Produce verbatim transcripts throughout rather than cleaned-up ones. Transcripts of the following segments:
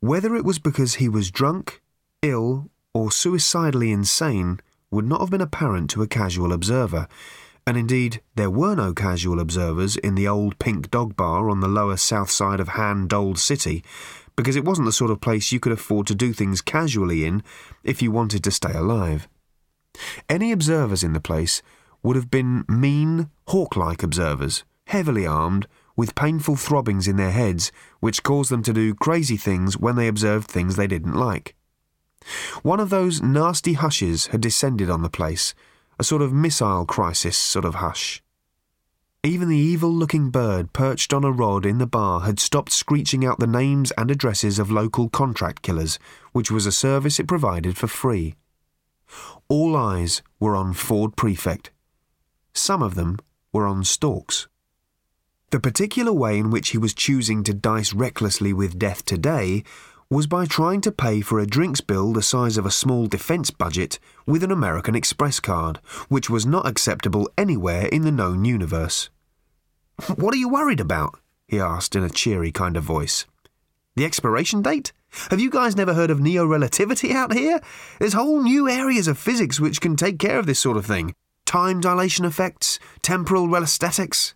Whether it was because he was drunk, ill, or suicidally insane would not have been apparent to a casual observer, and indeed there were no casual observers in the old Pink Dog Bar on the lower south side of Han Dold City, because it wasn't the sort of place you could afford to do things casually in if you wanted to stay alive. Any observers in the place would have been mean, hawk-like observers, heavily armed, with painful throbbings in their heads, which caused them to do crazy things when they observed things they didn't like. One of those nasty hushes had descended on the place, a sort of missile crisis sort of hush. Even the evil-looking bird perched on a rod in the bar had stopped screeching out the names and addresses of local contract killers, which was a service it provided for free. All eyes were on Ford Prefect. Some of them were on Storks. The particular way in which he was choosing to dice recklessly with death today was by trying to pay for a drinks bill the size of a small defence budget with an American Express card, which was not acceptable anywhere in the known universe. "What are you worried about?" he asked in a cheery kind of voice. "The expiration date? Have you guys never heard of neo-relativity out here? There's whole new areas of physics which can take care of this sort of thing. Time dilation effects, temporal relastatics."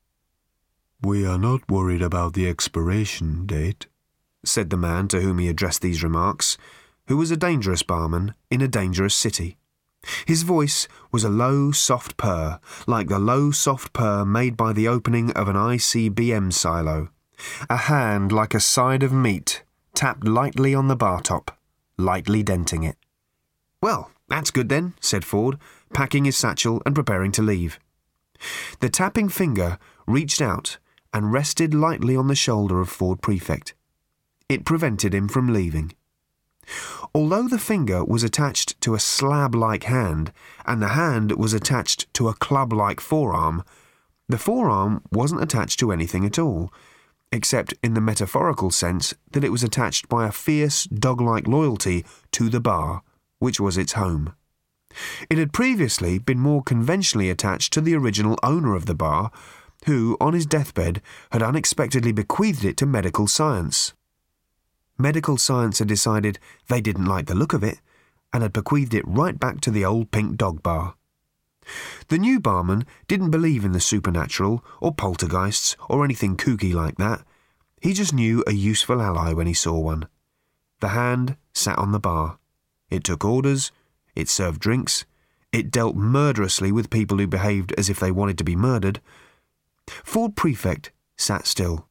"We are not worried about the expiration date," said the man to whom he addressed these remarks, who was a dangerous barman in a dangerous city. His voice was a low, soft purr, like the low, soft purr made by the opening of an I C B M silo. A hand like a side of meat tapped lightly on the bar top, lightly denting it. "Well, that's good then," said Ford, packing his satchel and preparing to leave. The tapping finger reached out and rested lightly on the shoulder of Ford Prefect. It prevented him from leaving. Although the finger was attached to a slab-like hand, and the hand was attached to a club-like forearm, the forearm wasn't attached to anything at all, except in the metaphorical sense that it was attached by a fierce, dog-like loyalty to the bar, which was its home. It had previously been more conventionally attached to the original owner of the bar, who, on his deathbed, had unexpectedly bequeathed it to medical science. Medical science had decided they didn't like the look of it, and had bequeathed it right back to the old Pink Dog Bar. The new barman didn't believe in the supernatural, or poltergeists, or anything kooky like that. He just knew a useful ally when he saw one. The hand sat on the bar. It took orders, it served drinks, it dealt murderously with people who behaved as if they wanted to be murdered. Ford Prefect sat still.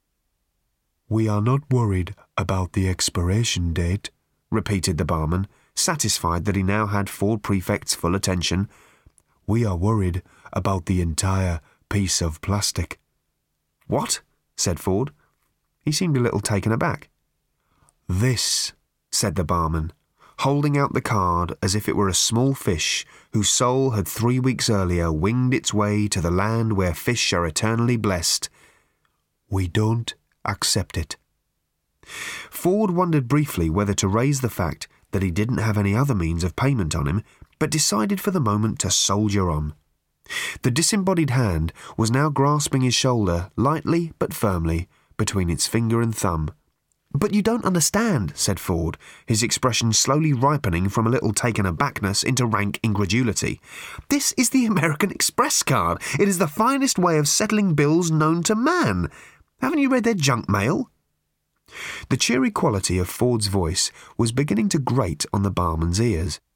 "We are not worried about the expiration date," repeated the barman, satisfied that he now had Ford Prefect's full attention. "We are worried about the entire piece of plastic." "What?" said Ford. He seemed a little taken aback. "This," said the barman, holding out the card as if it were a small fish whose soul had three weeks earlier winged its way to the land where fish are eternally blessed. "We don't accept it." Ford wondered briefly whether to raise the fact that he didn't have any other means of payment on him, but decided for the moment to soldier on. The disembodied hand was now grasping his shoulder lightly but firmly between its finger and thumb. "But you don't understand," said Ford, his expression slowly ripening from a little taken abackness into rank incredulity. "This is the American Express card. It is the finest way of settling bills known to man. Haven't you read their junk mail?" The cheery quality of Ford's voice was beginning to grate on the barman's ears.